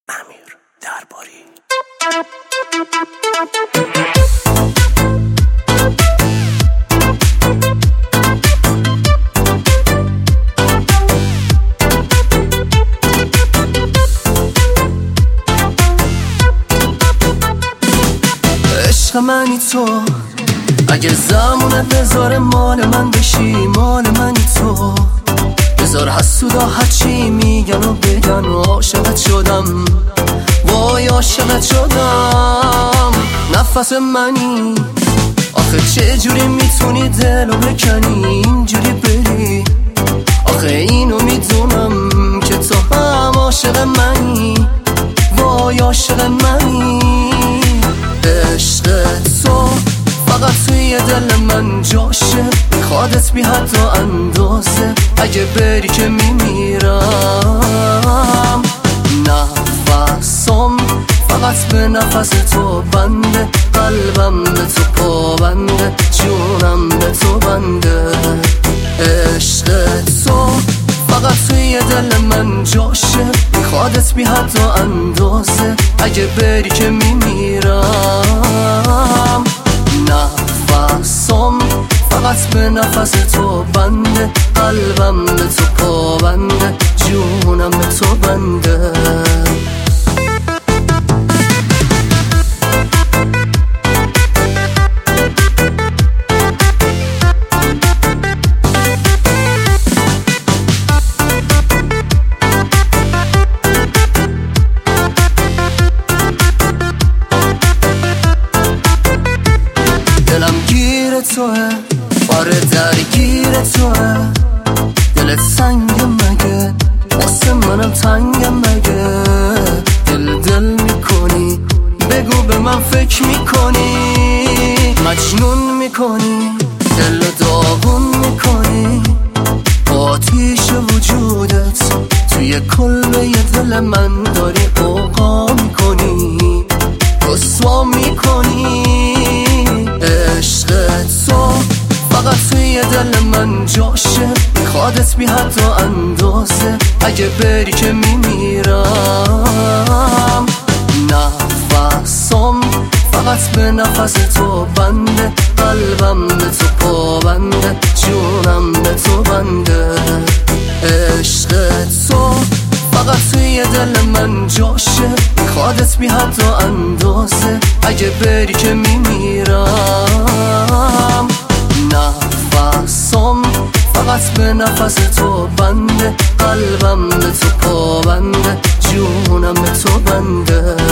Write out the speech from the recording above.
امیر درباری. عشق منی تو، اگه زمونه بذاره مال من بشی، مال منی تو. بذار حسودا هرچی میگن و بگن و عاشقت شدم، وای عاشقت شدم. نفس منی، آخه چه جوری میتونی دلو بکنی اینجوری بری؟ آخه اینو میدونم که تو هم عاشق منی، وای عاشق منی. عشق تو فقط توی دل من جاشه، میخوادت بی حد و اندازه، اگه بری که میمیرم. نفسم فقط به نفس تو بنده، قلبم به تو پابنده، جونم به تو بنده. عشق تو فقط توی دل من جاشه، میخوادت بی حد و اندازه، اگه بری که میمیرم. نفسم فقط به نفس تو بنده، قلبم به تو پابنده، جونم به تو بنده. دلم گیر توه، آره درگیر توه. دلت سنگه مگه، واسه منم تنگه مگه؟ دل میکنی، بگو به من فکر میکنی، مجنون میکنی، دل داغون میکنی. آتیش وجودت توی کلبه دل من داری اوقا میکنی، رسوا میکنی. عشق تو فقط توی دل من جاشه، میخوادت بی حد و اندازه، اگه بری که میمیرم. نفسم فقط به نفس تو بنده، قلبم به تو پابنده، جونم به تو بنده. عشق تو فقط توی دل من جاشه، میخوادت بی حد و اندازه، اگه بری که میمیرم. نفسم فقط به نفس تو بنده، قلبم به تو پابنده، جونم به تو بنده.